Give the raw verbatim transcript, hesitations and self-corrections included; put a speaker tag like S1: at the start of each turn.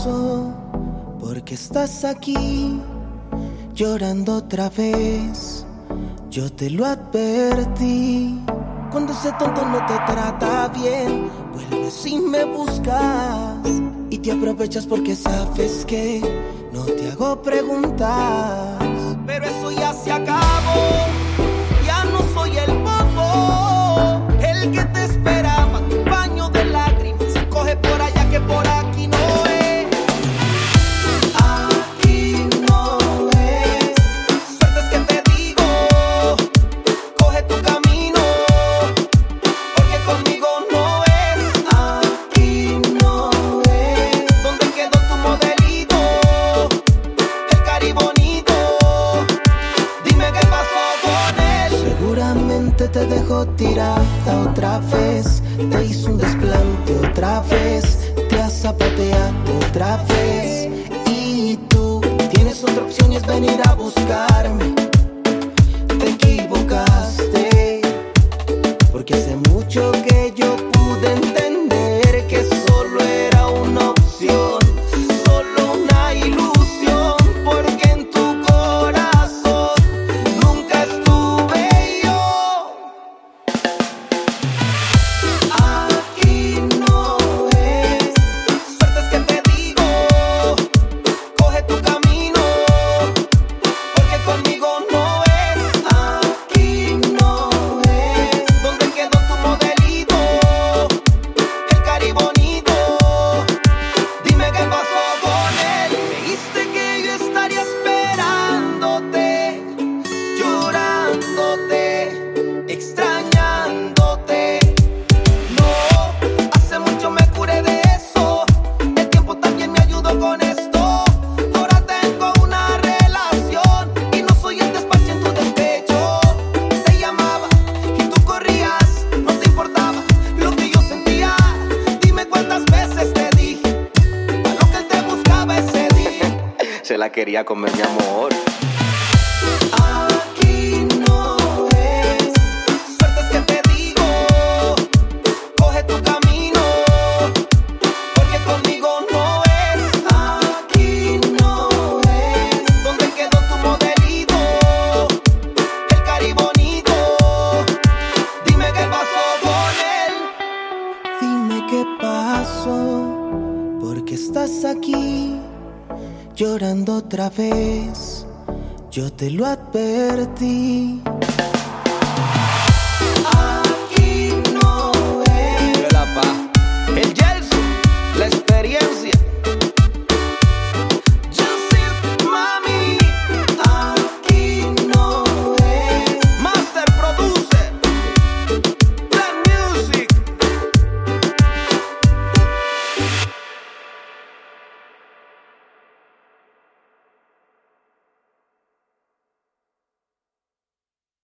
S1: pasó? Porque estás aquí llorando otra vez. Yo te lo advertí. Cuando ese tonto no te trata bien, vuelves y me buscas. Y te aprovechas porque sabes que no te hago preguntas. Pero eso ya se acabó. Ya no soy el bobo, el que te esperaba. Tu baño de lágrimas se coge por allá que por aquí no es. Aquí no es. Suerte es que te digo, coge tu camino, porque conmigo no es. Aquí no es. ¿Dónde quedó tu modelito? El cari bonito. Dime qué pasó con él. Seguramente te dejó tirada otra vez. Te hizo un desplante otra vez. Te has zapateado otra vez. Y tú tienes otra opción y es venir a buscarme. Te equivocaste, porque hace mucho que yo pude entender que solo era una opción, solo una ilusión, porque en tu corazón nunca estuve yo. Aquí no es. Suerte es que te digo, coge tu camino, porque conmigo no es. Aquí no es. ¿Dónde quedó tu modelito? El cari bonito. Dime qué pasó con él. Me dijiste que yo estaría esperándote, llorándote, extrañándote. No, hace mucho me curé de eso. El tiempo también me ayudó con esto. Ahora tengo una relación y no soy el despacho en tu despecho. Te llamaba y tú corrías, no te importaba lo que yo sentía. Dime cuántas veces te dije, a lo que él te buscaba ese día.
S2: Se la quería comer, mi amor.
S1: Aquí no es. Suerte es que te digo, coge tu camino, porque conmigo no es. Aquí no es. ¿Dónde quedó tu modelito? El cari bonito. Dime qué pasó con él. Dime qué pasó, porque estás aquí llorando otra vez. Yo te lo advertí.